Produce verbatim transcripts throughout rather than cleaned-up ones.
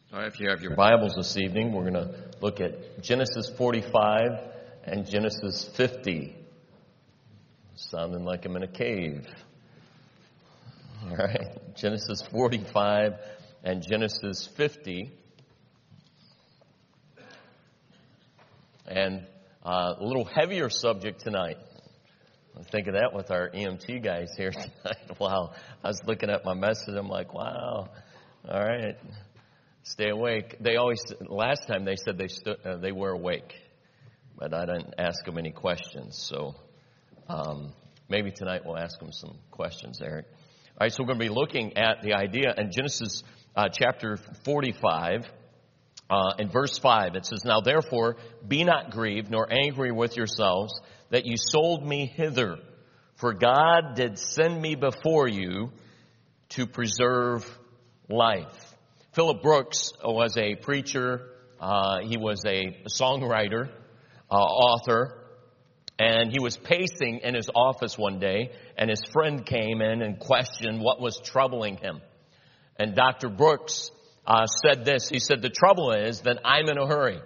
All right, if you have your Bibles this evening, we're going to look at Genesis forty-five and Genesis fifty. Sounding like I'm in a cave. All right, Genesis forty-five and Genesis fifty. And uh, a little heavier subject tonight. I think of that with our E M T guys here tonight. Wow, I was looking at my message, I'm like, wow, all right. Stay awake. They always, last time they said they stood, uh, they were awake, but I didn't ask them any questions. So um, maybe tonight we'll ask them some questions, Eric. All right, so we're going to be looking at the idea in Genesis uh, chapter forty-five, uh, in verse five. It says, "Now therefore be not grieved nor angry with yourselves that you sold me hither, for God did send me before you to preserve life." Philip Brooks was a preacher. Uh, he was a songwriter, uh, author, and he was pacing in his office one day, and his friend came in and questioned what was troubling him. And Doctor Brooks uh, said this. He said, "The trouble is that I'm in a hurry,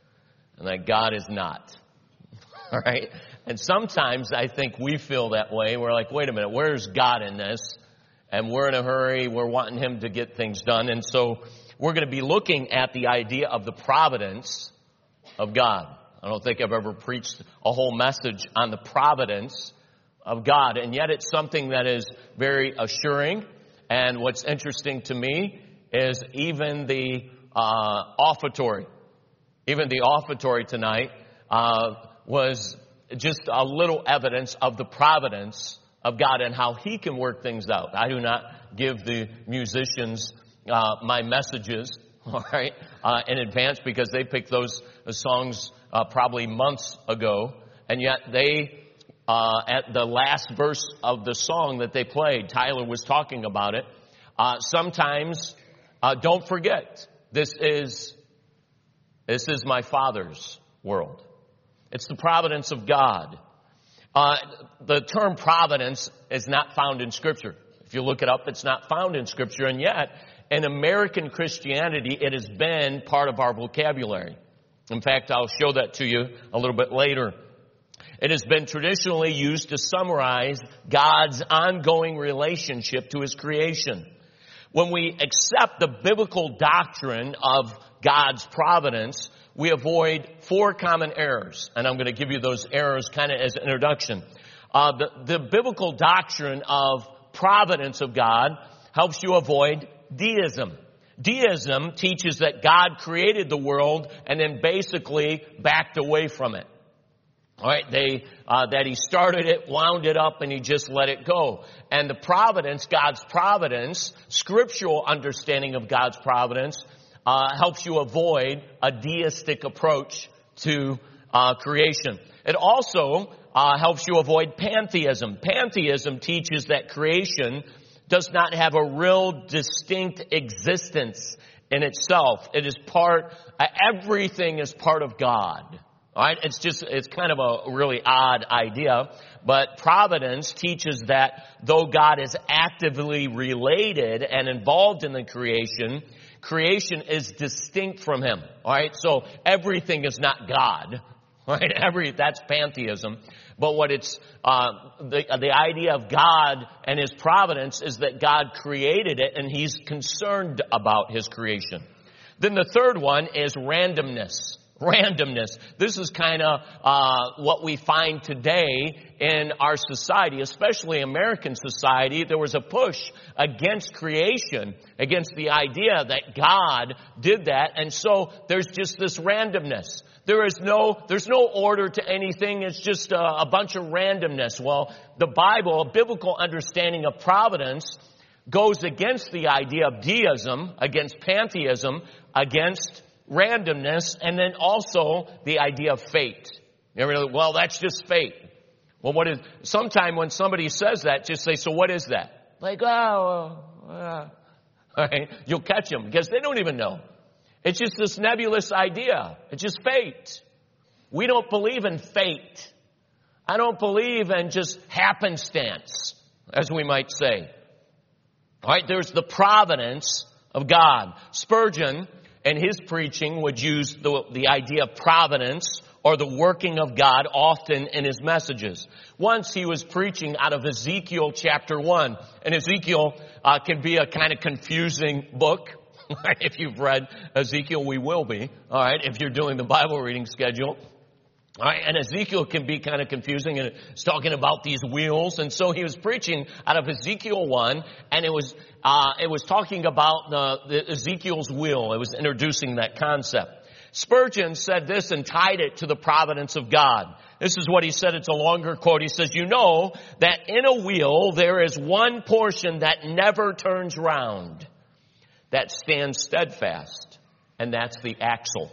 and that God is not." All right? And sometimes I think we feel that way. We're like, wait a minute, where's God in this? And we're in a hurry. We're wanting him to get things done. And so we're going to be looking at the idea of the providence of God. I don't think I've ever preached a whole message on the providence of God. And yet it's something that is very assuring. And what's interesting to me is even the uh, offertory, even the offertory tonight uh, was just a little evidence of the providence of God and how he can work things out. I do not give the musicians uh, my messages, all right, uh, in advance because they picked those songs uh, probably months ago. And yet they, uh, at the last verse of the song that they played, Tyler was talking about it. Uh, sometimes, uh, don't forget, this is, this is my Father's world. It's the providence of God. Uh, the term providence is not found in Scripture. If you look it up, it's not found in Scripture. And yet, in American Christianity, it has been part of our vocabulary. In fact, I'll show that to you a little bit later. It has been traditionally used to summarize God's ongoing relationship to his creation. When we accept the biblical doctrine of God's providence, we avoid four common errors, and I'm going to give you those errors kind of as an introduction. Uh, the, the biblical doctrine of providence of God helps you avoid deism. Deism teaches that God created the world and then basically backed away from it. All right, they uh, that he started it, wound it up, and he just let it go. And the providence, God's providence, scriptural understanding of God's providence, Uh, helps you avoid a deistic approach to uh, creation. It also uh, helps you avoid pantheism. Pantheism teaches that creation does not have a real distinct existence in itself. It is part, uh, everything is part of God. All right, it's just, it's kind of a really odd idea, but providence teaches that though God is actively related and involved in the creation, creation is distinct from him. All right, so everything is not God. All right, every that's pantheism. But what it's uh, the the idea of God and his providence is that God created it and he's concerned about his creation. Then the third one is randomness. Randomness. This is kind of uh, what we find today in our society, especially American society. There was a push against creation, against the idea that God did that. And so there's just this randomness. There is no, there's no order to anything. It's just a, a bunch of randomness. Well, the Bible, a biblical understanding of providence, goes against the idea of deism, against pantheism, against randomness, and then also the idea of fate. You ever, well, that's just fate. Well, what is, sometime when somebody says that, just say, so what is that? Like, oh, uh, all right, you'll catch them because they don't even know. It's just this nebulous idea. It's just fate. We don't believe in fate. I don't believe in just happenstance, as we might say. All right, there's the providence of God. Spurgeon, and his preaching would use the, the idea of providence or the working of God often in his messages. Once he was preaching out of Ezekiel chapter one. And Ezekiel uh, can be a kind of confusing book. If you've read Ezekiel, we will be. All right, if you're doing the Bible reading schedule. All right, and Ezekiel can be kind of confusing, and it's talking about these wheels. And so he was preaching out of Ezekiel one, and it was uh, it was talking about the, the Ezekiel's wheel. It was introducing that concept. Spurgeon said this and tied it to the providence of God. This is what he said. It's a longer quote. He says, "You know that in a wheel there is one portion that never turns round, that stands steadfast, and that's the axle.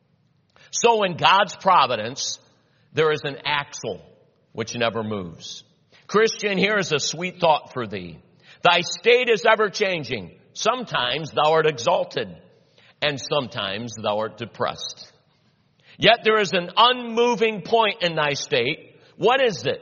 So in God's providence, there is an axle which never moves. Christian, here is a sweet thought for thee. Thy state is ever changing. Sometimes thou art exalted, and sometimes thou art depressed. Yet there is an unmoving point in thy state. What is it?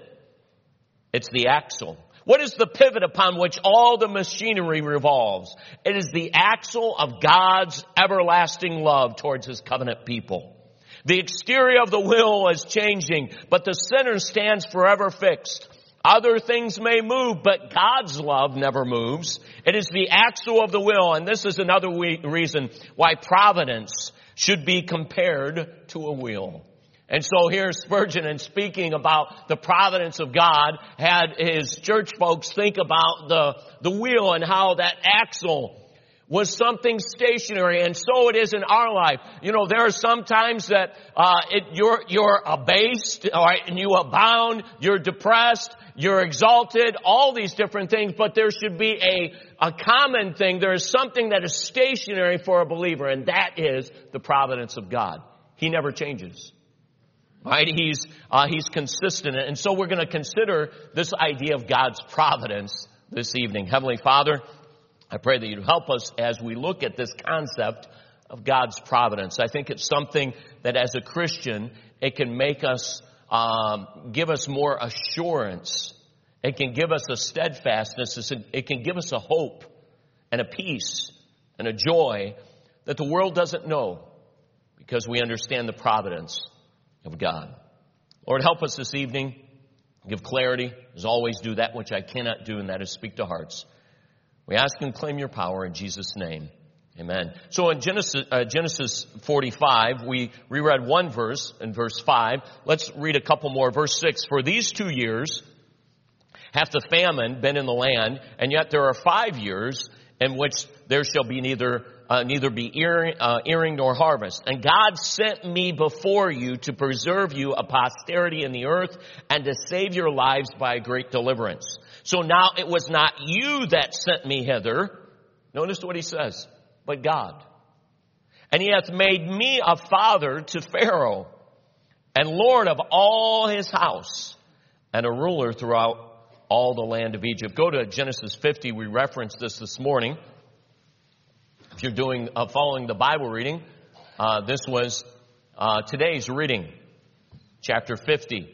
It's the axle. What is the pivot upon which all the machinery revolves? It is the axle of God's everlasting love towards his covenant people. The exterior of the wheel is changing, but the center stands forever fixed. Other things may move, but God's love never moves. It is the axle of the wheel, and this is another we- reason why providence should be compared to a wheel. And so here Spurgeon, in speaking about the providence of God, had his church folks think about the, the wheel and how that axle was something stationary, and so it is in our life. You know, there are some times that uh, it, you're you're abased, all right, and you abound, you're depressed, you're exalted, all these different things, but there should be a, a common thing. There is something that is stationary for a believer, and that is the providence of God. He never changes. Right? He's, uh, he's consistent. And so we're going to consider this idea of God's providence this evening. Heavenly Father, I pray that you'd help us as we look at this concept of God's providence. I think it's something that as a Christian, it can make us, um, give us more assurance. It can give us a steadfastness. It can give us a hope and a peace and a joy that the world doesn't know, because we understand the providence of God. Lord, help us this evening. Give clarity. As always, do that which I cannot do, and that is speak to hearts. We ask and claim your power in Jesus' name. Amen. So in Genesis, uh, Genesis forty-five, we reread one verse in verse five. Let's read a couple more. Verse six, for these two years hath the famine been in the land, and yet there are five years in which there shall be neither uh, neither be earing, uh, earing nor harvest. And God sent me before you to preserve you a posterity in the earth, and to save your lives by a great deliverance. So now it was not you that sent me hither. Notice what he says, but God. And he hath made me a father to Pharaoh, and Lord of all his house, and a ruler throughout all the land of Egypt. Go to Genesis fifty. We referenced this this morning. If you're doing uh, following the Bible reading, uh, this was uh, today's reading, chapter fifty.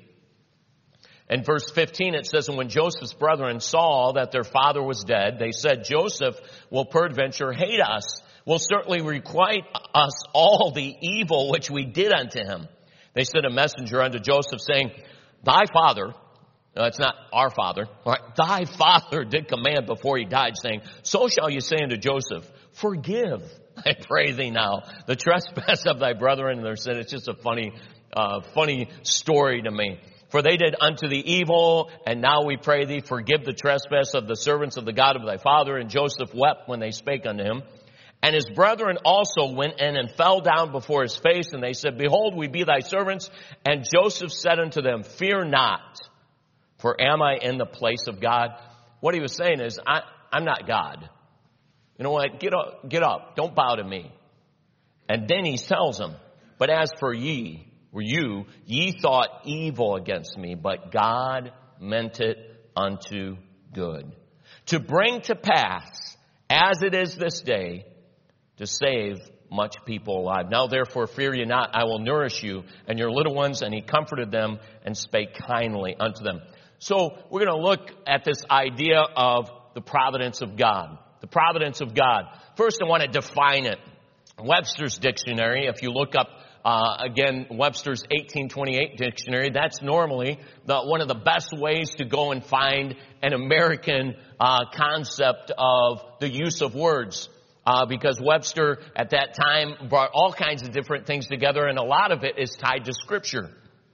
In verse fifteen, it says, and when Joseph's brethren saw that their father was dead, they said, Joseph will peradventure hate us, will certainly requite us all the evil which we did unto him. They sent a messenger unto Joseph, saying, thy father, no, it's not our father, all right, thy father did command before he died, saying, so shall you say unto Joseph, forgive, I pray thee now, the trespass of thy brethren and their sin. It's just a funny, uh, funny story to me. For they did unto thee evil, and now we pray thee, forgive the trespass of the servants of the God of thy father. And Joseph wept when they spake unto him. And his brethren also went in and fell down before his face, and they said, behold, we be thy servants. And Joseph said unto them, fear not, for am I in the place of God? What he was saying is, I, I'm not God. You know what? Get up, get up. Don't bow to me. And then he tells them, but as for ye, were you, ye thought evil against me, but God meant it unto good, to bring to pass, as it is this day, to save much people alive. Now therefore fear ye not, I will nourish you and your little ones. And he comforted them and spake kindly unto them. So we're going to look at this idea of the providence of God. The providence of God. First, I want to define it. Webster's dictionary, if you look up, uh, again, Webster's eighteen twenty-eight dictionary, that's normally the, one of the best ways to go and find an American uh, concept of the use of words. Uh, because Webster at that time brought all kinds of different things together, and a lot of it is tied to Scripture.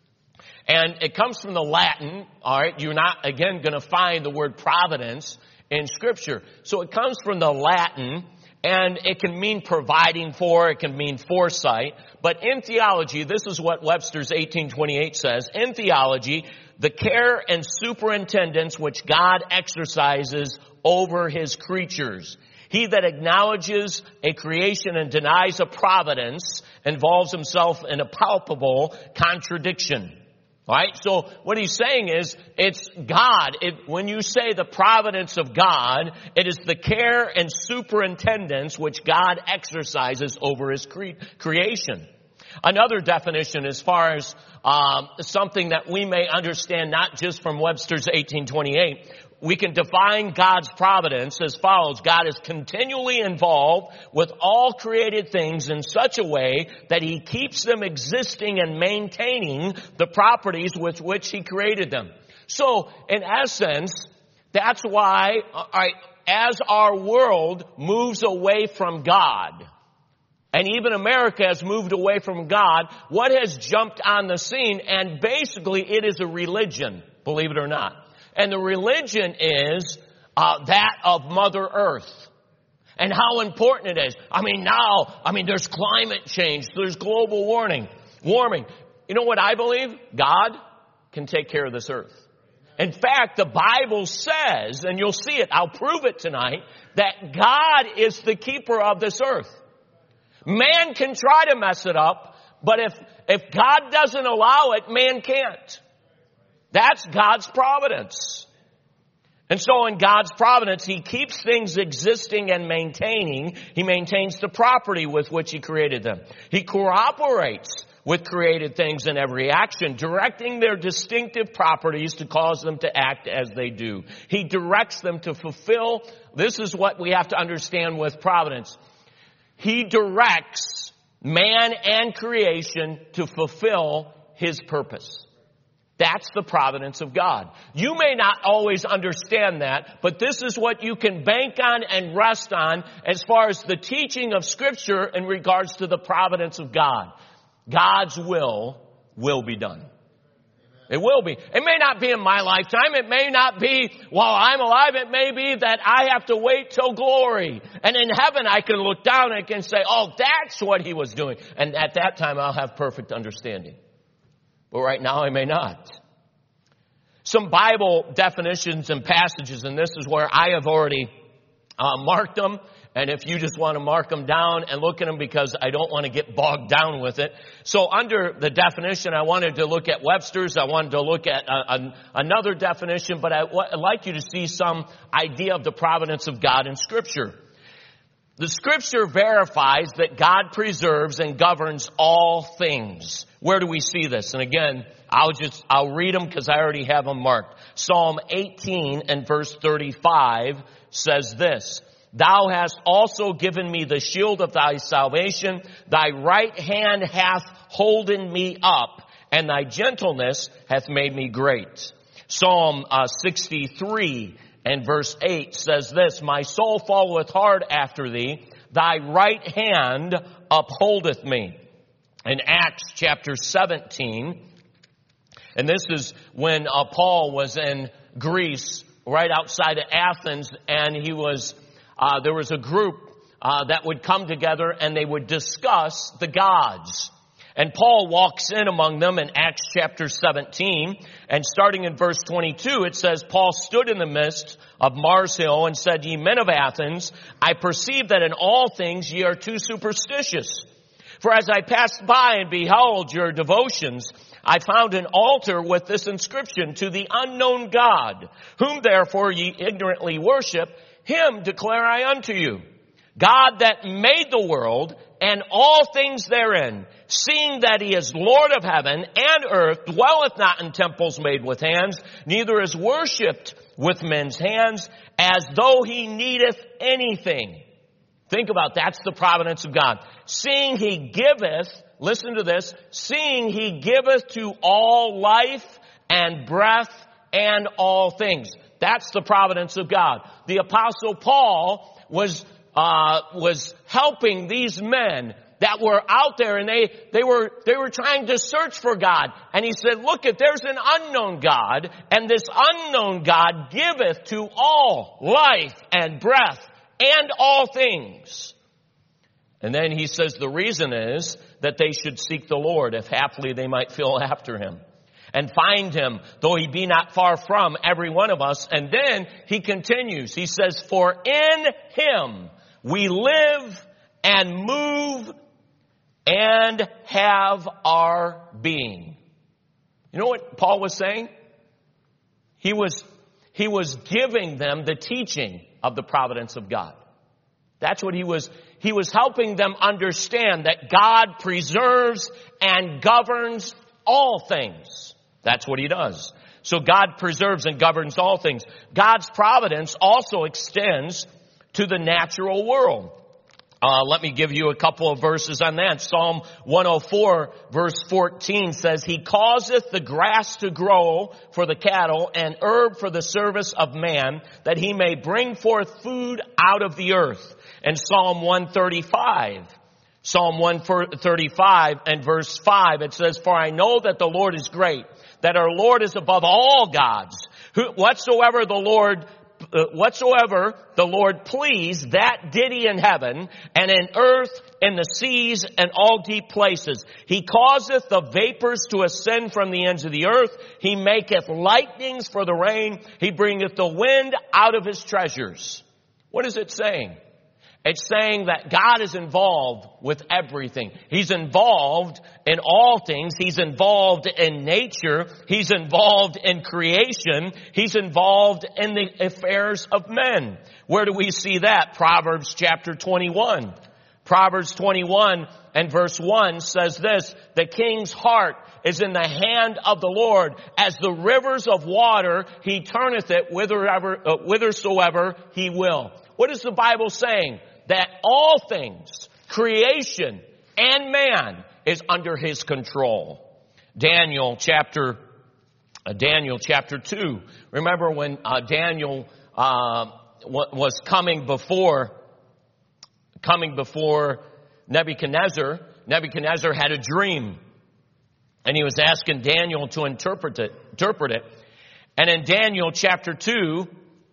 And it comes from the Latin, all right? You're not, again, going to find the word providence in Scripture. So it comes from the Latin, and it can mean providing for, it can mean foresight. But in theology, this is what Webster's eighteen twenty-eight says. In theology, the care and superintendence which God exercises over His creatures. He that acknowledges a creation and denies a providence involves himself in a palpable contradiction. All right? So what he's saying is, it's God. It, when you say the providence of God, it is the care and superintendence which God exercises over His cre- creation. Another definition as far as um, something that we may understand not just from Webster's eighteen twenty-eight, we can define God's providence as follows. God is continually involved with all created things in such a way that He keeps them existing and maintaining the properties with which He created them. So, in essence, that's why, all right, as our world moves away from God, and even America has moved away from God, what has jumped on the scene? And basically, it is a religion, believe it or not. And the religion is uh, that of Mother Earth. And how important it is. I mean, now, I mean, there's climate change. There's global warming. Warming. You know what I believe? God can take care of this earth. In fact, the Bible says, and you'll see it, I'll prove it tonight, that God is the keeper of this earth. Man can try to mess it up, but if, if God doesn't allow it, man can't. That's God's providence. And so in God's providence, He keeps things existing and maintaining. He maintains the property with which He created them. He cooperates with created things in every action, directing their distinctive properties to cause them to act as they do. He directs them to fulfill. This is what we have to understand with providence. He directs man and creation to fulfill His purpose. That's the providence of God. You may not always understand that, but this is what you can bank on and rest on as far as the teaching of Scripture in regards to the providence of God. God's will will be done. It will be. It may not be in my lifetime. It may not be while I'm alive. It may be that I have to wait till glory. And in heaven I can look down and I can say, oh, that's what He was doing. And at that time I'll have perfect understanding. But right now I may not. Some Bible definitions and passages, and this is where I have already uh, marked them. And if you just want to mark them down and look at them because I don't want to get bogged down with it. So under the definition, I wanted to look at Webster's. I wanted to look at a, a, another definition, but I, I'd like you to see some idea of the providence of God in Scripture. The Scripture verifies that God preserves and governs all things. Where do we see this? And again, I'll just, I'll read them because I already have them marked. Psalm eighteen and verse thirty-five says this. Thou hast also given me the shield of thy salvation. Thy right hand hath holden me up, and thy gentleness hath made me great. Psalm uh, sixty-three and verse eight says this. My soul followeth hard after thee. Thy right hand upholdeth me. In Acts chapter seventeen, and this is when uh, Paul was in Greece, right outside of Athens, and he was Uh, there was a group uh, that would come together and they would discuss the gods. And Paul walks in among them in Acts chapter seventeen. And starting in verse twenty-two, it says, Paul stood in the midst of Mars Hill and said, Ye men of Athens, I perceive that in all things ye are too superstitious. For as I passed by and beheld your devotions, I found an altar with this inscription, To the unknown God, whom therefore ye ignorantly worship, Him declare I unto you, God that made the world and all things therein, seeing that He is Lord of heaven and earth, dwelleth not in temples made with hands, neither is worshipped with men's hands, as though He needeth anything. Think about, that's the providence of God. Seeing he giveth, listen to this, seeing he giveth to all life and breath and all things. That's the providence of God. The Apostle Paul was, uh, was helping these men that were out there, and they, they were, they were trying to search for God. And he said, look, if there's an unknown God, and this unknown God giveth to all life and breath and all things. And then he says the reason is that they should seek the Lord, if haply they might feel after him, and find him, though he be not far from every one of us. And then he continues, he says, for in him we live and move and have our being. You know what Paul was saying? He was, he was giving them the teaching of the providence of God. That's what he was, he was helping them understand, that God preserves and governs all things. That's what he does. So God preserves and governs all things. God's providence also extends to the natural world. Uh, let me give you a couple of verses on that. Psalm one oh four verse fourteen says, he causeth the grass to grow for the cattle and herb for the service of man, that he may bring forth food out of the earth. And Psalm one thirty-five, Psalm one thirty-five and verse five, it says, for I know that the Lord is great, that our Lord is above all gods. Who, whatsoever the Lord Uh, whatsoever the Lord pleased, that did he in heaven, and in earth, in the seas, and all deep places. He causeth the vapors to ascend from the ends of the earth. He maketh lightnings for the rain. He bringeth the wind out of his treasures. What is it saying? It's saying that God is involved with everything. He's involved in all things. He's involved in nature. He's involved in creation. He's involved in the affairs of men. Where do we see that? Proverbs chapter twenty-one. Proverbs twenty-one and verse one says this, the king's heart is in the hand of the Lord. As the rivers of water, he turneth it whithersoever, uh, whithersoever he will. What is the Bible saying? That all things, creation and man, is under his control. Daniel chapter, uh, Daniel chapter two. Remember when uh, Daniel uh, w- was coming before, coming before Nebuchadnezzar. Nebuchadnezzar had a dream, and he was asking Daniel to interpret it. Interpret it. And in Daniel chapter two,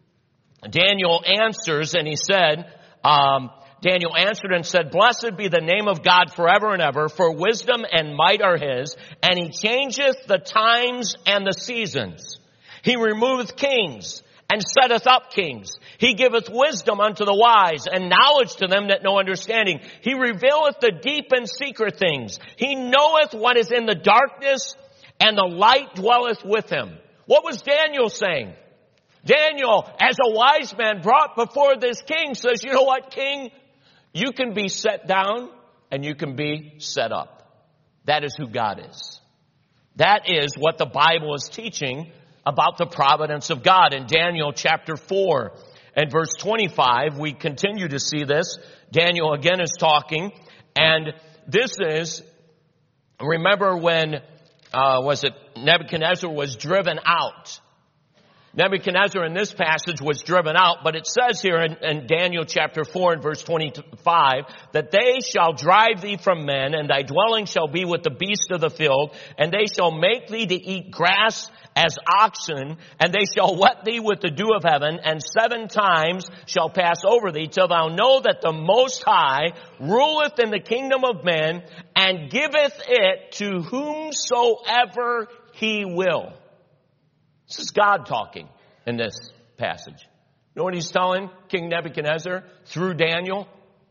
Daniel answers, and he said, um, Daniel answered and said, blessed be the name of God forever and ever, for wisdom and might are his, and he changeth the times and the seasons. He removeth kings and setteth up kings. He giveth wisdom unto the wise, and knowledge to them that know understanding. He revealeth the deep and secret things. He knoweth what is in the darkness, and the light dwelleth with him. What was Daniel saying? Daniel, as a wise man brought before this king, says, you know what, king? You can be set down and you can be set up. That is who God is. That is what the Bible is teaching about the providence of God. In Daniel chapter four and verse twenty-five, we continue to see this. Daniel again is talking, and this is, remember when, uh, was it Nebuchadnezzar was driven out. Nebuchadnezzar in this passage was driven out, but it says here in, in Daniel chapter four and verse twenty-five, that they shall drive thee from men, and thy dwelling shall be with the beasts of the field, and they shall make thee to eat grass as oxen, and they shall wet thee with the dew of heaven, and seven times shall pass over thee, till thou know that the Most High ruleth in the kingdom of men, and giveth it to whomsoever he will. This is God talking in this passage. You know what he's telling King Nebuchadnezzar through Daniel?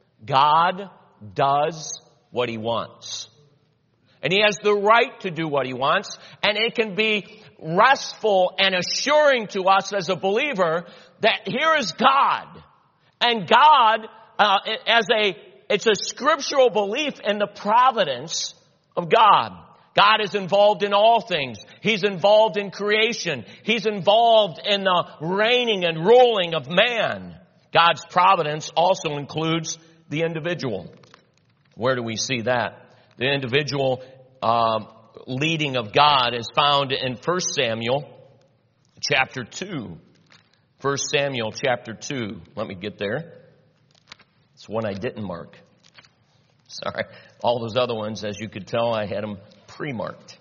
God does what he wants. And he has the right to do what he wants. And it can be restful and assuring to us as a believer that here is God. And God, uh, as a, it's a scriptural belief in the providence of God. God is involved in all things. He's involved in creation. He's involved in the reigning and ruling of man. God's providence also includes the individual. Where do we see that? The individual um, leading of God is found in First Samuel chapter two. First Samuel chapter two. Let me get there. It's one I didn't mark. Sorry. All those other ones, as you could tell, I had them pre-marked.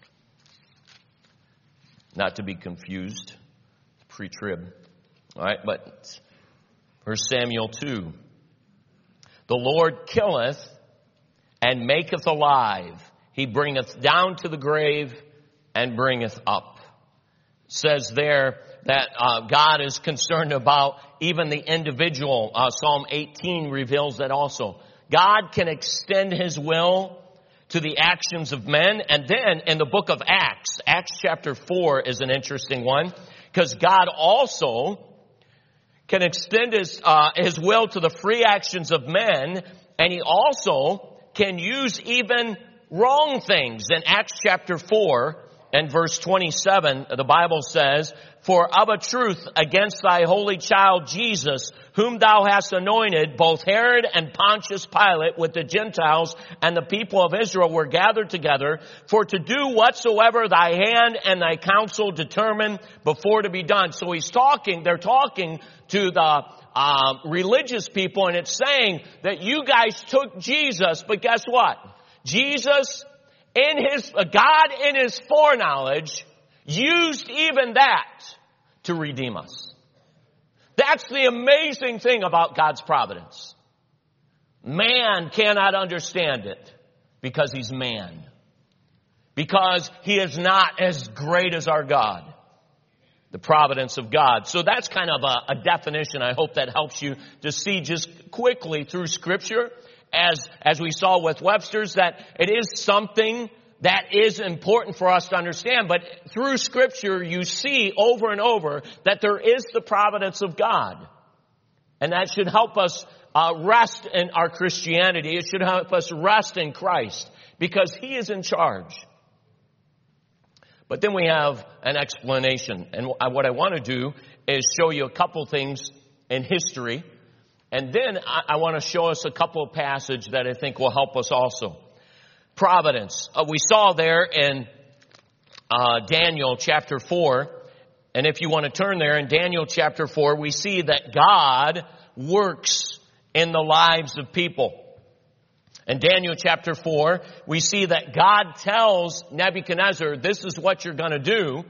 Not to be confused. Pre-trib. All right, but First Samuel two. The Lord killeth and maketh alive. He bringeth down to the grave and bringeth up. It says there that uh, God is concerned about even the individual. Uh, Psalm eighteen reveals that also. God can extend His will to the actions of men. And then in the book of Acts, Acts chapter four is an interesting one, because God also can extend his, uh, his will to the free actions of men, and He also can use even wrong things. In Acts chapter four and verse twenty-seven, the Bible says, For of a truth against thy holy child Jesus, whom thou hast anointed, both Herod and Pontius Pilate with the Gentiles and the people of Israel were gathered together for to do whatsoever thy hand and thy counsel determined before to be done. So he's talking, they're talking to the uh, religious people, and it's saying that you guys took Jesus, but guess what? Jesus, in his, uh, God in His foreknowledge, used even that to redeem us. That's the amazing thing about God's providence. Man cannot understand it because he's man. Because he is not as great as our God. The providence of God. So that's kind of a, a definition. I hope that helps you to see just quickly through Scripture, as, as we saw with Webster's, that it is something that is important for us to understand. But through Scripture, you see over and over that there is the providence of God. And that should help us uh, rest in our Christianity. It should help us rest in Christ, because He is in charge. But then we have an explanation. And what I want to do is show you a couple things in history. And then I, I want to show us a couple of passages that I think will help us also. Providence. Uh, we saw there in uh, Daniel chapter four. And if you want to turn there, in Daniel chapter four, we see that God works in the lives of people. In Daniel chapter four, we see that God tells Nebuchadnezzar, this is what you're going to do.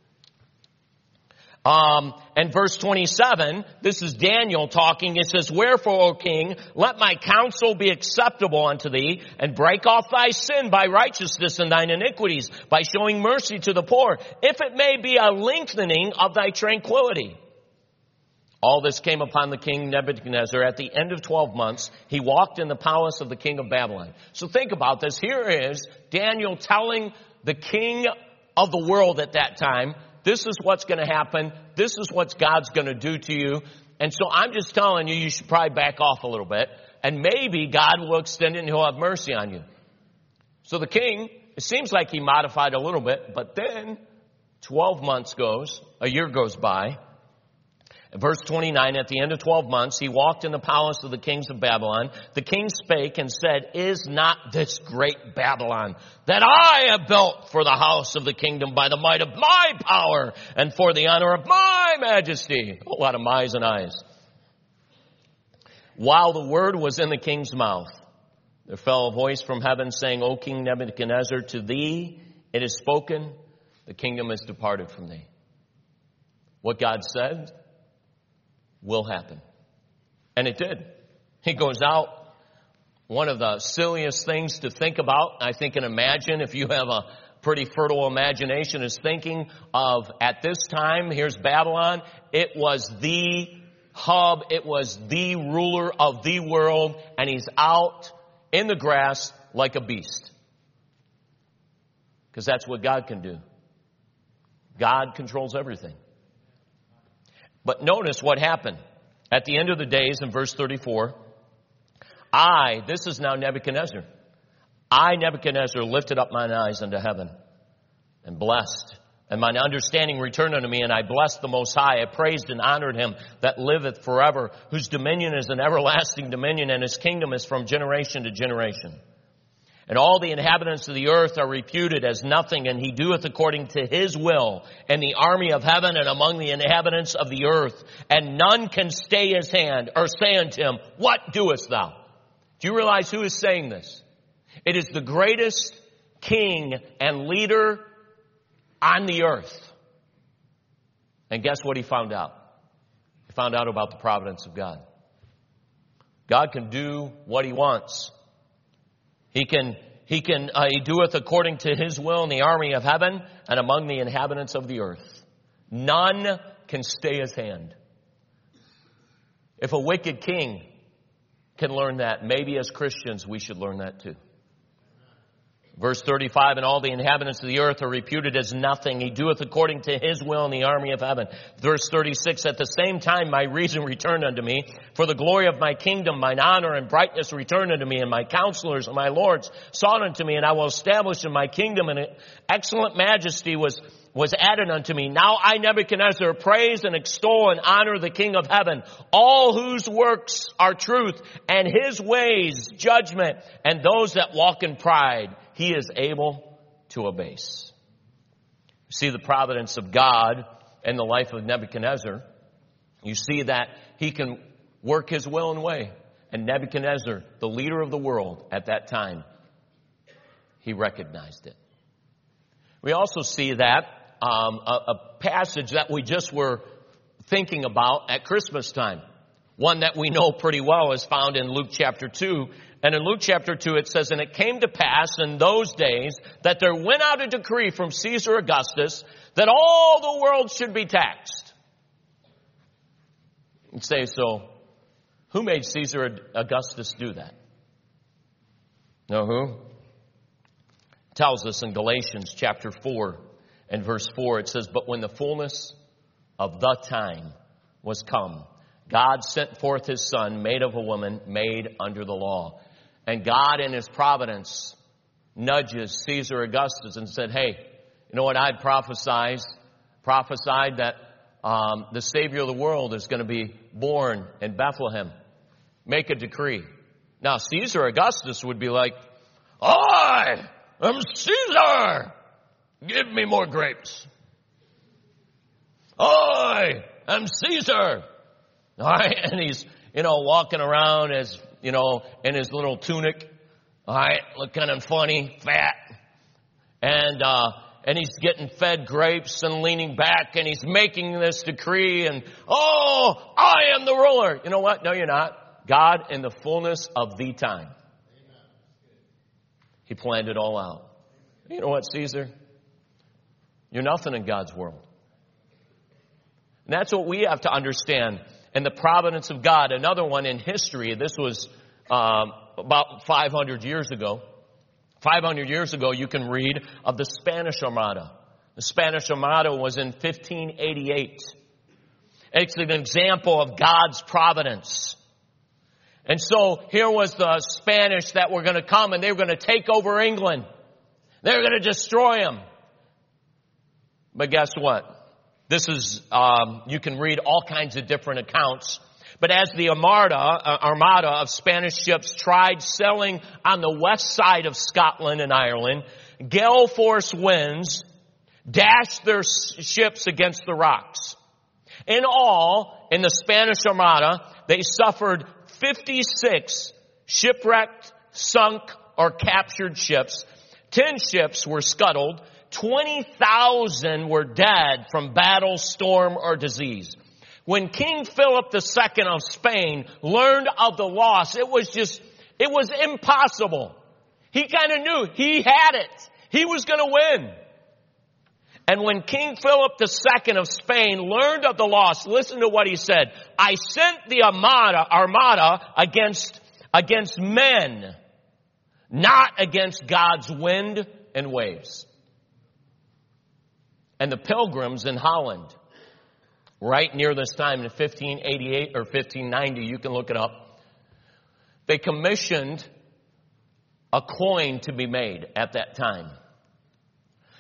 Um, and verse twenty-seven, this is Daniel talking. It says, Wherefore, O king, let my counsel be acceptable unto thee, and break off thy sin by righteousness and thine iniquities, by showing mercy to the poor, if it may be a lengthening of thy tranquility. All this came upon the king Nebuchadnezzar at the end of twelve months. He walked in the palace of the king of Babylon. So think about this. Here is Daniel telling the king of the world at that time, this is what's going to happen. This is what God's going to do to you. And so I'm just telling you, you should probably back off a little bit. And maybe God will extend it and He'll have mercy on you. So the king, it seems like he modified a little bit. But then twelve months goes, a year goes by. Verse twenty-nine, at the end of twelve months, he walked in the palace of the kings of Babylon. The king spake and said, Is not this great Babylon that I have built for the house of the kingdom by the might of my power and for the honor of my majesty? A lot of my's and I's. While the word was in the king's mouth, there fell a voice from heaven saying, O King Nebuchadnezzar, to thee it is spoken, the kingdom is departed from thee. What God said will happen. And it did. He goes out. One of the silliest things to think about, I think, and imagine, if you have a pretty fertile imagination, is thinking of, at this time, here's Babylon. It was the hub. It was the ruler of the world. And he's out in the grass like a beast. Because that's what God can do. God controls everything. But notice what happened. At the end of the days, in verse thirty-four, I, this is now Nebuchadnezzar, I, Nebuchadnezzar, lifted up mine eyes unto heaven, and blessed, And mine understanding returned unto me, and I blessed the Most High. I praised and honored him that liveth forever, whose dominion is an everlasting dominion, and his kingdom is from generation to generation. And all the inhabitants of the earth are reputed as nothing, and he doeth according to his will in the army of heaven and among the inhabitants of the earth. And none can stay his hand or say unto him, what doest thou? Do you realize who is saying this? It is the greatest king and leader on the earth. And guess what he found out? He found out about the providence of God. God can do what he wants. He can, he can, uh, he doeth according to his will in the army of heaven and among the inhabitants of the earth. None can stay his hand. If a wicked king can learn that, maybe as Christians we should learn that too. Verse thirty-five, and all the inhabitants of the earth are reputed as nothing. He doeth according to his will in the army of heaven. Verse thirty-six, at the same time my reason returned unto me. For the glory of my kingdom, mine honor and brightness returned unto me. And my counselors and my lords sought unto me. And I will establish in my kingdom an excellent majesty was, was added unto me. Now I, Nebuchadnezzar, praise and extol and honor the King of heaven, all whose works are truth, and his ways judgment, and those that walk in pride he is able to abase. You see the providence of God in the life of Nebuchadnezzar. You see that he can work his will and way. And Nebuchadnezzar, the leader of the world at that time, he recognized it. We also see that um, a, a passage that we just were thinking about at Christmas time. One that we know pretty well is found in Luke chapter two. And in Luke chapter two it says, and it came to pass in those days that there went out a decree from Caesar Augustus that all the world should be taxed. You say, so who made Caesar Augustus do that? Know who? It tells us in Galatians chapter four and verse four, it says, but when the fullness of the time was come, God sent forth his son, made of a woman, made under the law. And God in his providence nudges Caesar Augustus and said, hey, you know what, I prophesied, prophesied that um, the Savior of the world is going to be born in Bethlehem. Make a decree. Now, Caesar Augustus would be like, I am Caesar. Give me more grapes. I am Caesar. All right, and he's, you know, walking around as, you know, in his little tunic, all right, looking and funny, fat, and uh, and he's getting fed grapes and leaning back, and he's making this decree, and oh, I am the ruler. You know what? No, you're not. God, in the fullness of the time, he planned it all out. You know what, Caesar? You're nothing in God's world. And that's what we have to understand. And the providence of God. Another one in history, this was um, about five hundred years ago. five hundred years ago, you can read of the Spanish Armada. The Spanish Armada was in fifteen eighty-eight. It's an example of God's providence. And so here was the Spanish that were going to come and they were going to take over England. They were going to destroy them. But guess what? This is, um, you can read all kinds of different accounts. But as the Armada, uh, Armada of Spanish ships tried sailing on the west side of Scotland and Ireland, gale force winds dashed their ships against the rocks. In all, in the Spanish Armada, they suffered fifty-six shipwrecked, sunk, or captured ships. Ten ships were scuttled. twenty thousand were dead from battle, storm, or disease. When King Philip the Second of Spain learned of the loss, it was just, it was impossible. He kind of knew he had it. He was going to win. And when King Philip the Second of Spain learned of the loss, listen to what he said. I sent the armada, armada against, against men, not against God's wind and waves. And the Pilgrims in Holland, right near this time in fifteen eighty-eight or fifteen ninety, you can look it up, they commissioned a coin to be made at that time.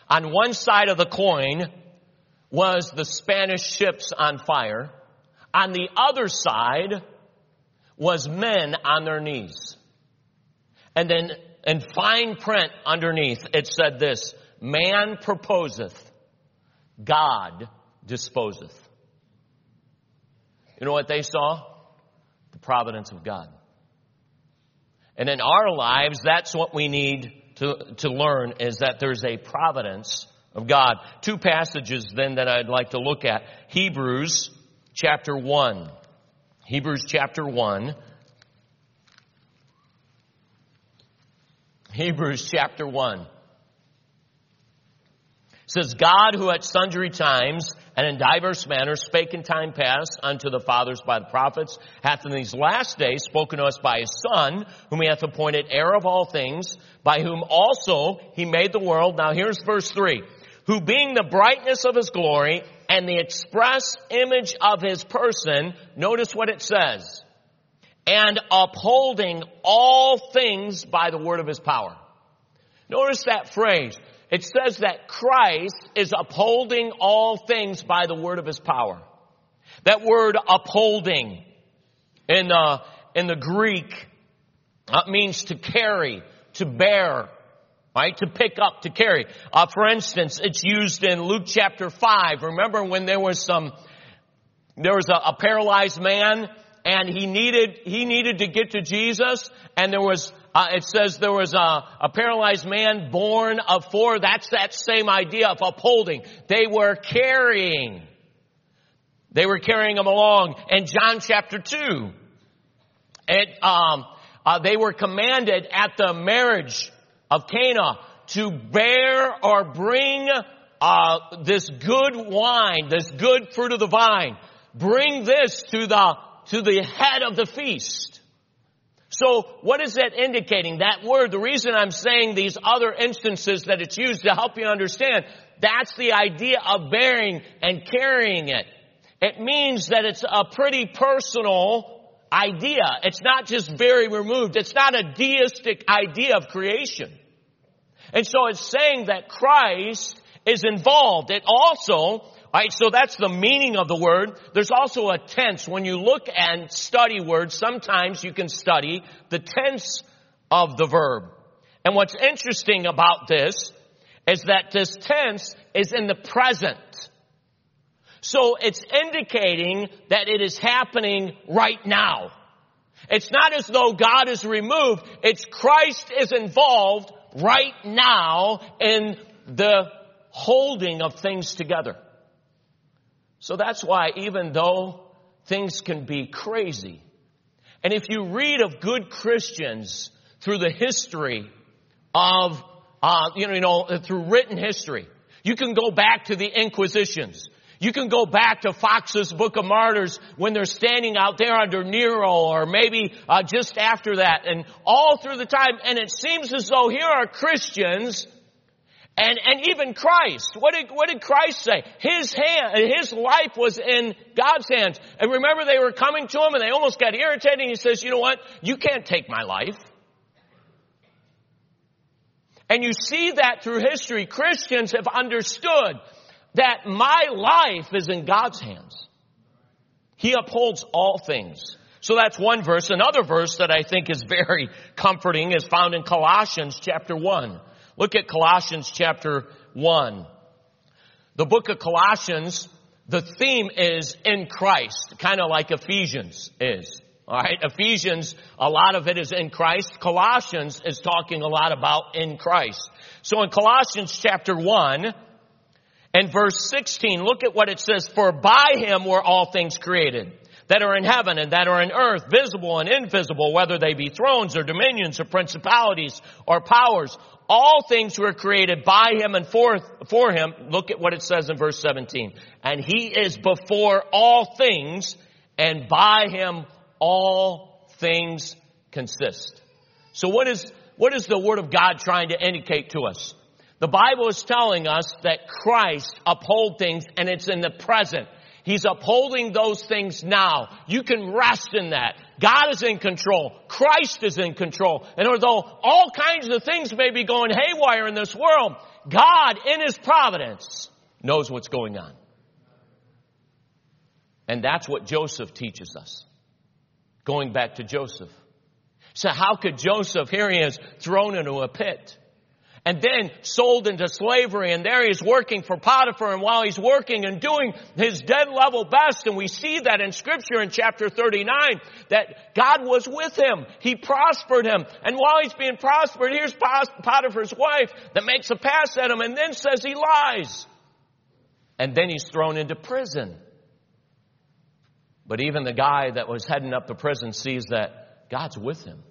On one side of the coin was the Spanish ships on fire. On the other side was men on their knees. And then in fine print underneath, it said this: man proposeth, God disposeth. You know what they saw? The providence of God. And in our lives, that's what we need to, to learn, is that there's a providence of God. Two passages then that I'd like to look at. Hebrews chapter one. Hebrews chapter one. Hebrews chapter one. It says, God, who at sundry times and in diverse manners spake in time past unto the fathers by the prophets, hath in these last days spoken to us by his Son, whom he hath appointed heir of all things, by whom also he made the world. Now here's verse three. Who being the brightness of his glory and the express image of his person, notice what it says, and upholding all things by the word of his power. Notice that phrase. It says that Christ is upholding all things by the word of his power. That word upholding in the, in the Greek uh, means to carry, to bear, right? To pick up, to carry. Uh, for instance, it's used in Luke chapter five. Remember when there was some, there was a, a paralyzed man and he needed, he needed to get to Jesus, and there was Uh, it says there was a, a paralyzed man born of four. That's that same idea of upholding. They were carrying. They were carrying him along. In John chapter two, it, um, uh, they were commanded at the marriage of Cana to bear or bring uh, this good wine, this good fruit of the vine. Bring this to the to the head of the feast. So what is that indicating? That word, the reason I'm saying these other instances that it's used to help you understand, that's the idea of bearing and carrying it. It means that it's a pretty personal idea. It's not just very removed. It's not a deistic idea of creation. And so it's saying that Christ is involved. It also, right, so that's the meaning of the word. There's also a tense. When you look and study words, sometimes you can study the tense of the verb. And what's interesting about this is that this tense is in the present. So it's indicating that it is happening right now. It's not as though God is removed. It's Christ is involved right now in the holding of things together. So that's why even though things can be crazy, and if you read of good Christians through the history of, uh, you know, you know, through written history, you can go back to the Inquisitions. You can go back to Fox's Book of Martyrs when they're standing out there under Nero, or maybe uh, just after that, and all through the time. And it seems as though here are Christians. And, and even Christ, what did, what did Christ say? His hand, his life was in God's hands. And remember, they were coming to him and they almost got irritated. And he says, you know what? You can't take my life. And you see that through history. Christians have understood that my life is in God's hands. He upholds all things. So that's one verse. Another verse that I think is very comforting is found in Colossians chapter one. Look at Colossians chapter one. The book of Colossians, the theme is in Christ, kind of like Ephesians is. All right, Ephesians, a lot of it is in Christ. Colossians is talking a lot about in Christ. So in Colossians chapter one and verse sixteen, look at what it says. For by him were all things created, that are in heaven and that are in earth, visible and invisible, whether they be thrones or dominions or principalities or powers. All things were created by him and for, for him. Look at what it says in verse seventeen. And he is before all things, and by him all things consist. So what is, what is the Word of God trying to indicate to us? The Bible is telling us that Christ upholds things, and it's in the present. He's upholding those things now. You can rest in that. God is in control. Christ is in control. And although all kinds of things may be going haywire in this world, God, in His providence, knows what's going on. And that's what Joseph teaches us. Going back to Joseph. So how could Joseph, here he is, thrown into a pit, and then sold into slavery, and there he's working for Potiphar, and while he's working and doing his dead level best, and we see that in Scripture in chapter thirty-nine, that God was with him. He prospered him. And while he's being prospered, here's Potiphar's wife that makes a pass at him and then says he lies. And then he's thrown into prison. But even the guy that was heading up the prison sees that God's with him.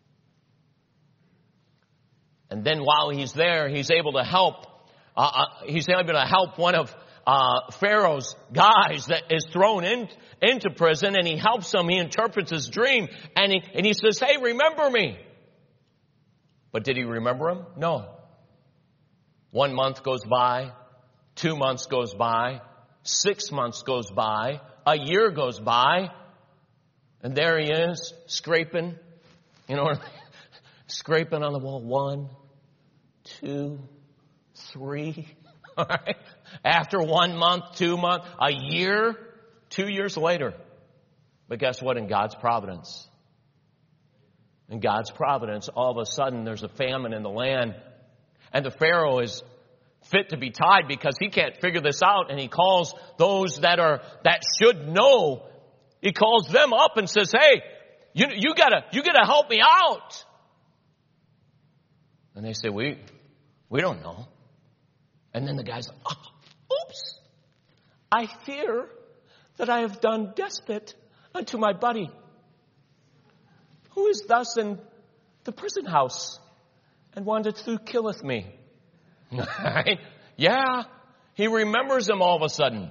And then while he's there, he's able to help, uh, uh, he's able to help one of uh, Pharaoh's guys that is thrown in, into prison, and he helps him. He interprets his dream, and he, and he says, hey, remember me. But did he remember him? No. One month goes by, two months goes by, six months goes by, a year goes by, and there he is, scraping, you know, scraping on the wall. One, two, three. All right. After one month, two months, a year, two years later. But guess what? In God's providence, in God's providence, all of a sudden there's a famine in the land, and the Pharaoh is fit to be tied because he can't figure this out, and he calls those that are that should know. He calls them up and says, "Hey, you you gotta you gotta help me out." And they say, "We we don't know." And then the guy's like, oh, "Oops, I fear that I have done despot unto my buddy, who is thus in the prison house, and wanted to killeth me." Right? Yeah, he remembers him all of a sudden.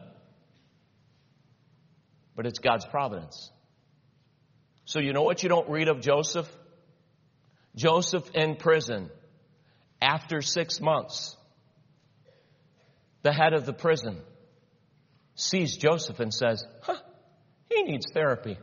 But it's God's providence. So you know what you don't read of Joseph? Joseph in prison. After six months, the head of the prison sees Joseph and says, huh, he needs therapy.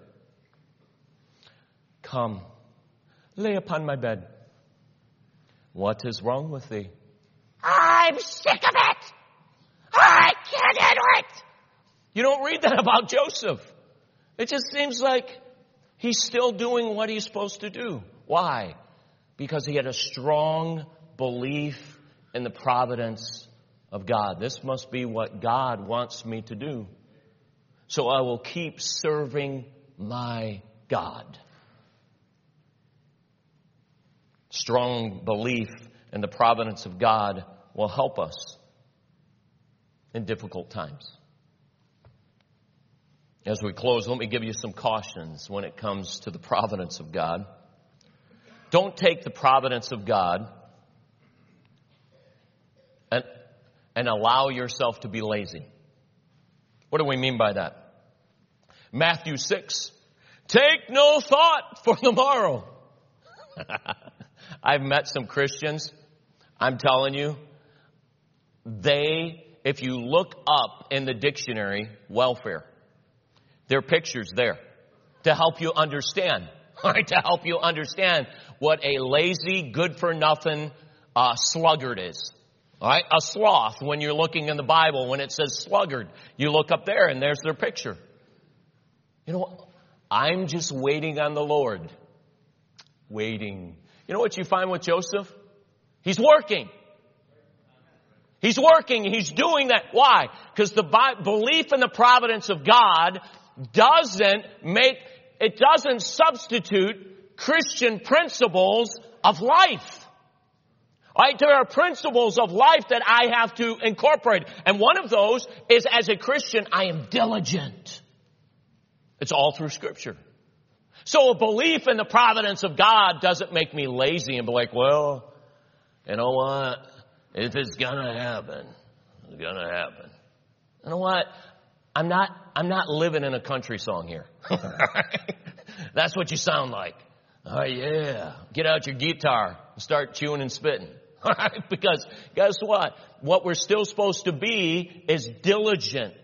Come, lay upon my bed. What is wrong with thee? I'm sick of it. I can't handle it. You don't read that about Joseph. It just seems like he's still doing what he's supposed to do. Why? Because he had a strong belief in the providence of God. This must be what God wants me to do. So I will keep serving my God. Strong belief in the providence of God will help us in difficult times. As we close, let me give you some cautions when it comes to the providence of God. Don't take the providence of God and, and allow yourself to be lazy. What do we mean by that? Matthew six, take no thought for the morrow. I've met some Christians, I'm telling you, they, if you look up in the dictionary, welfare, there are pictures there to help you understand, right? To help you understand what a lazy, good-for-nothing uh, sluggard is. All right? A sloth, when you're looking in the Bible, when it says sluggard, you look up there and there's their picture. You know, I'm just waiting on the Lord. Waiting. You know what you find with Joseph? He's working. He's working. He's doing that. Why? Because the belief in the providence of God doesn't make, it doesn't substitute Christian principles of life. All right? There are principles of life that I have to incorporate. And one of those is, as a Christian, I am diligent. It's all through Scripture. So a belief in the providence of God doesn't make me lazy and be like, well, you know what? If it's gonna happen, it's gonna happen. You know what? I'm not, I'm not living in a country song here. That's what you sound like. Oh yeah. Get out your guitar and start chewing and spitting. All right? Because guess what? What we're still supposed to be is diligent.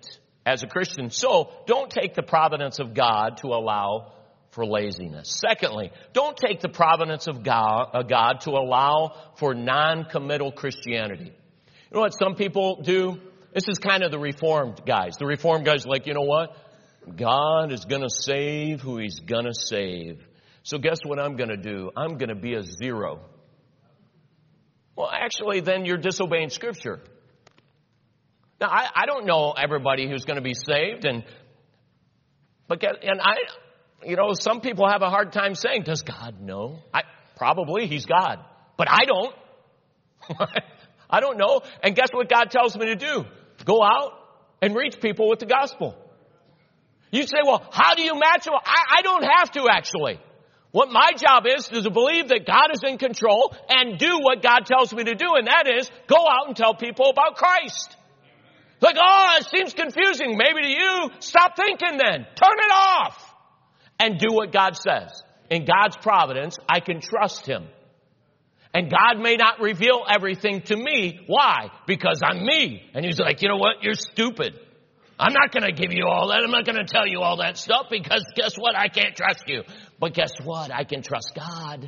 as a Christian. So don't take the providence of God to allow for laziness. Secondly, don't take the providence of God, uh, God to allow for non-committal Christianity. You know what some people do? This is kind of the Reformed guys. The Reformed guys are like, you know what? God is going to save who He's going to save. So guess what I'm going to do? I'm going to be a zero. Well, actually, then you're disobeying Scripture. Now, I, I don't know everybody who's going to be saved, and but and I, you know, some people have a hard time saying, "Does God know?" I probably He's God, but I don't. I don't know. And guess what God tells me to do? Go out and reach people with the gospel. You say, "Well, how do you match it?" I, I don't have to actually. What my job is is to believe that God is in control and do what God tells me to do, and that is go out and tell people about Christ. Like, oh, it seems confusing. Maybe to you. Stop thinking then. Turn it off. And do what God says. In God's providence, I can trust Him. And God may not reveal everything to me. Why? Because I'm me. And He's like, you know what? You're stupid. I'm not going to give you all that. I'm not going to tell you all that stuff because guess what? I can't trust you. But guess what? I can trust God.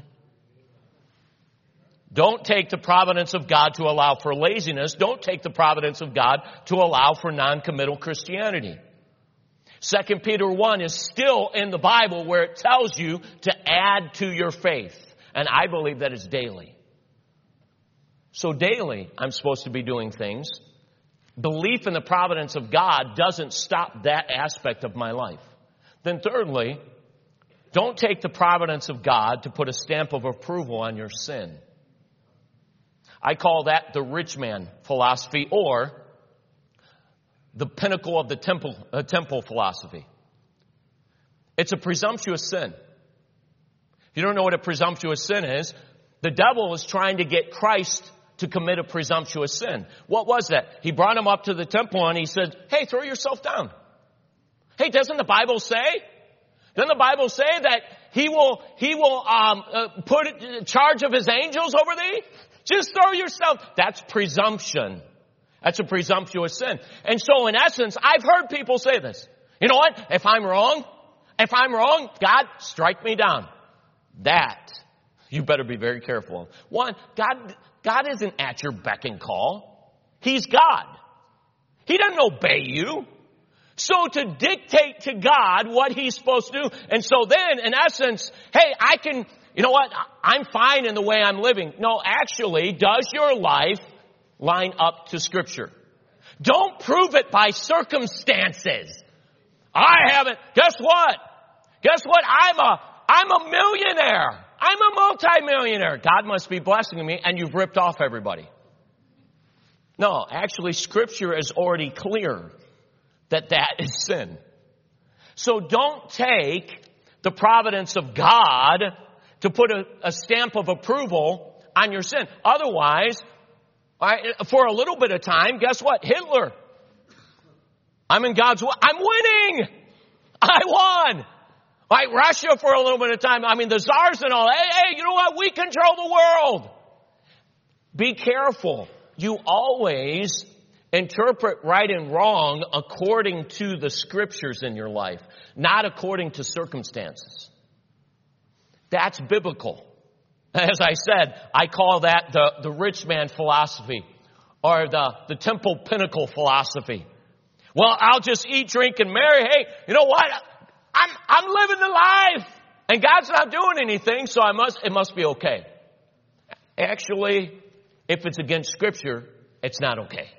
Don't take the providence of God to allow for laziness. Don't take the providence of God to allow for non-committal Christianity. Second Peter one is still in the Bible where it tells you to add to your faith. And I believe that it's daily. So daily, I'm supposed to be doing things. Belief in the providence of God doesn't stop that aspect of my life. Then thirdly, don't take the providence of God to put a stamp of approval on your sin. I call that the rich man philosophy or the pinnacle of the temple, uh, temple philosophy. It's a presumptuous sin. If you don't know what a presumptuous sin is, the devil was trying to get Christ to commit a presumptuous sin. What was that? He brought him up to the temple and he said, hey, throw yourself down. Hey, doesn't the Bible say? Doesn't the Bible say that he will, he will um, uh, put in charge of his angels over thee? Just throw yourself. That's presumption. That's a presumptuous sin. And so in essence, I've heard people say this. You know what? If I'm wrong, if I'm wrong, God, strike me down. That, you better be very careful. One, God, God isn't at your beck and call. He's God. He doesn't obey you. So to dictate to God what He's supposed to do. And so then, in essence, hey, I can, you know what? I'm fine in the way I'm living. No, actually, does your life line up to Scripture? Don't prove it by circumstances. I haven't. Guess what? Guess what? I'm a, I'm a millionaire. I'm a multimillionaire. God must be blessing me, and you've ripped off everybody. No, actually, Scripture is already clear that that is sin. So don't take the providence of God to put a, a stamp of approval on your sin. Otherwise, right, for a little bit of time, guess what? Hitler. I'm in God's will. I'm winning. I won. Right, Russia for a little bit of time. I mean, the czars and all. Hey, hey, you know what? We control the world. Be careful. You always interpret right and wrong according to the Scriptures in your life, not according to circumstances. That's biblical. As I said, I call that the, the rich man philosophy or the, the temple pinnacle philosophy. Well, I'll just eat, drink, and marry. Hey, you know what? I'm, I'm living the life and God's not doing anything, so I must, it must be okay. Actually, if it's against Scripture, it's not okay.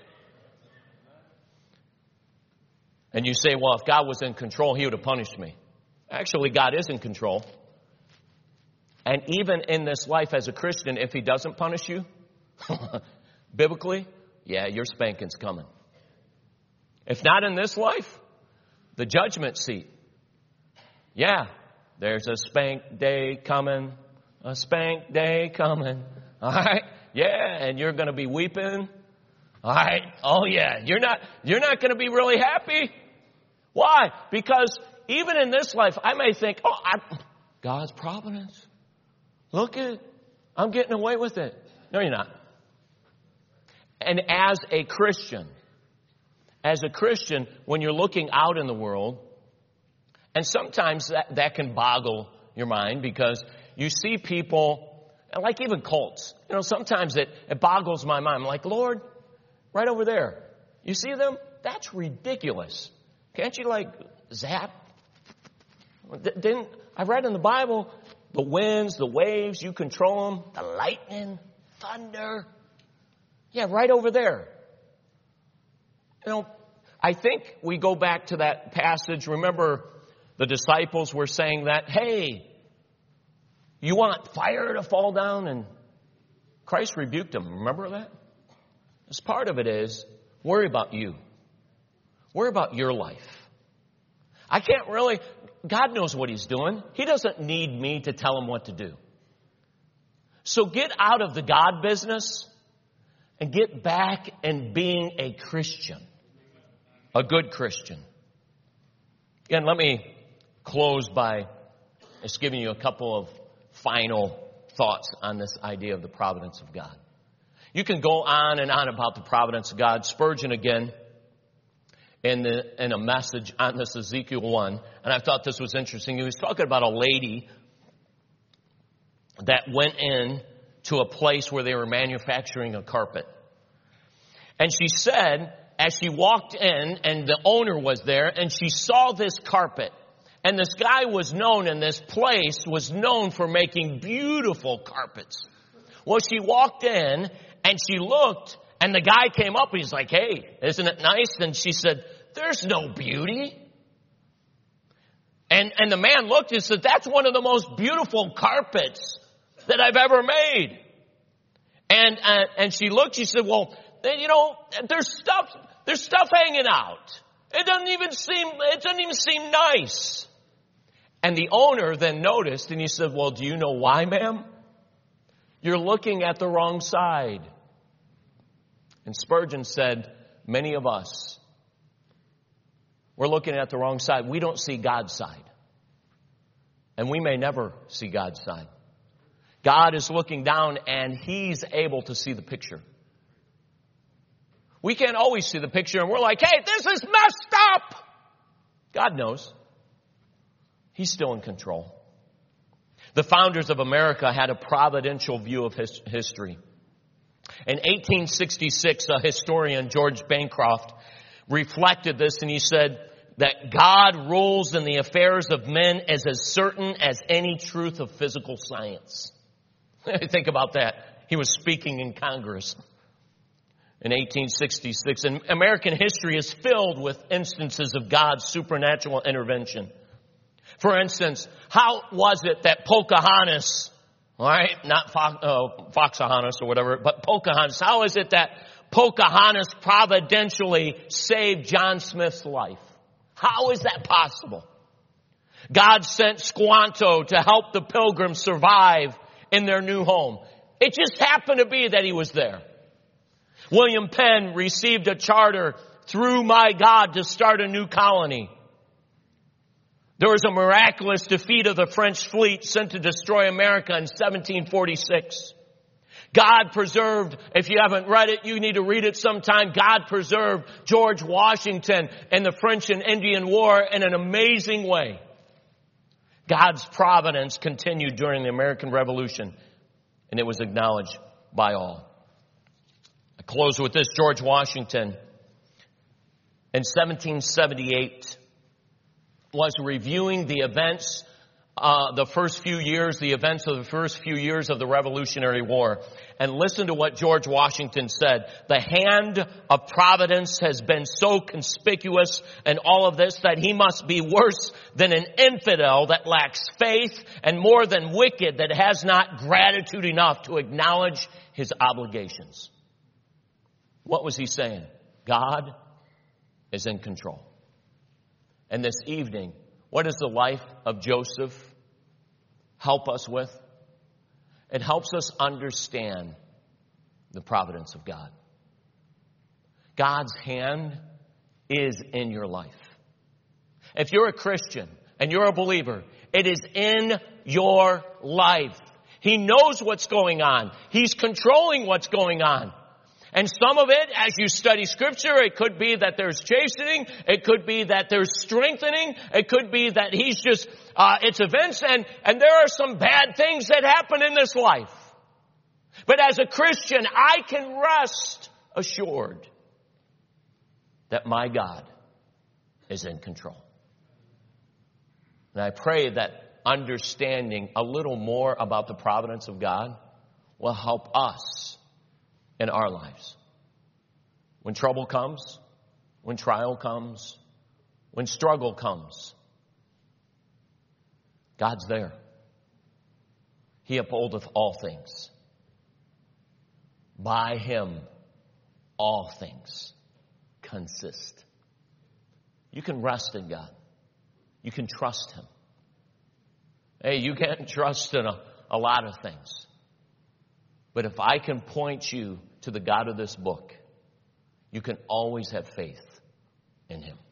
And you say, well, if God was in control, He would have punished me. Actually, God is in control. And even in this life as a Christian, if He doesn't punish you, biblically, yeah, your spanking's coming. If not in this life, the judgment seat. Yeah, there's a spank day coming, a spank day coming. All right, yeah, and you're going to be weeping. All right, oh yeah, you're not, you're not going to be really happy. Why? Because even in this life, I may think, oh, I, God's providence. Look at it. I'm getting away with it. No, you're not. And as a Christian, as a Christian, when you're looking out in the world, and sometimes that, that can boggle your mind because you see people, like even cults. You know, sometimes it, it boggles my mind. I'm like, Lord, right over there, you see them? That's ridiculous. Can't you, like, zap? Didn't I read in the Bible, the winds, the waves, you control them, the lightning, thunder. Yeah, right over there. You know, I think we go back to that passage. Remember, the disciples were saying that, hey, you want fire to fall down? And Christ rebuked them. Remember that? As part of it is, worry about you. Worry about your life. I can't really, God knows what He's doing. He doesn't need me to tell Him what to do. So get out of the God business and get back and being a Christian. A good Christian. Again, let me close by just giving you a couple of final thoughts on this idea of the providence of God. You can go on and on about the providence of God. Spurgeon again, in, the, in a message on this Ezekiel one, and I thought this was interesting. He was talking about a lady that went in to a place where they were manufacturing a carpet. And she said, as she walked in, and the owner was there, and she saw this carpet. And this guy was known, and this place was known for making beautiful carpets. Well, she walked in, and she looked, and the guy came up, and he's like, hey, isn't it nice? And she said, there's no beauty. And, and the man looked and said, that's one of the most beautiful carpets that I've ever made. And, uh, and she looked, she said, well, you know, there's stuff, there's stuff hanging out. It doesn't even seem, it doesn't even seem nice. And the owner then noticed, and he said, well, do you know why, ma'am? You're looking at the wrong side. And Spurgeon said, many of us, we're looking at the wrong side. We don't see God's side. And we may never see God's side. God is looking down, and He's able to see the picture. We can't always see the picture, and we're like, hey, this is messed up. God knows. He's still in control. The founders of America had a providential view of his history. In eighteen sixty-six, a historian, George Bancroft, reflected this, and he said that God rules in the affairs of men as as certain as any truth of physical science. Think about that. He was speaking in Congress in eighteen sixty-six. And American history is filled with instances of God's supernatural intervention. For instance, how was it that Pocahontas, all right, not Fo- uh, Foxahontas or whatever, but Pocahontas, how is it that Pocahontas providentially saved John Smith's life? How is that possible? God sent Squanto to help the Pilgrims survive in their new home. It just happened to be that he was there. William Penn received a charter through my God to start a new colony. There was a miraculous defeat of the French fleet sent to destroy America in seventeen forty-six. God preserved, if you haven't read it, you need to read it sometime. God preserved George Washington in the French and Indian War in an amazing way. God's providence continued during the American Revolution, and it was acknowledged by all. I close with this. George Washington in seventeen seventy-eight was reviewing the events, uh, the first few years, the events of the first few years of the Revolutionary War. And listen to what George Washington said. The hand of providence has been so conspicuous in all of this that he must be worse than an infidel that lacks faith and more than wicked that has not gratitude enough to acknowledge his obligations. What was he saying? God is in control. And this evening, what does the life of Joseph help us with? It helps us understand the providence of God. God's hand is in your life. If you're a Christian and you're a believer, it is in your life. He knows what's going on. He's controlling what's going on. And some of it, as you study Scripture, it could be that there's chastening. It could be that there's strengthening. It could be that he's just, uh, it's events, and, and there are some bad things that happen in this life. But as a Christian, I can rest assured that my God is in control. And I pray that understanding a little more about the providence of God will help us in our lives. When trouble comes, when trial comes, when struggle comes, God's there. He upholdeth all things. By him, all things consist. You can rest in God. You can trust him. Hey, you can't trust in a, a lot of things. But if I can point you to the God of this book, you can always have faith in him.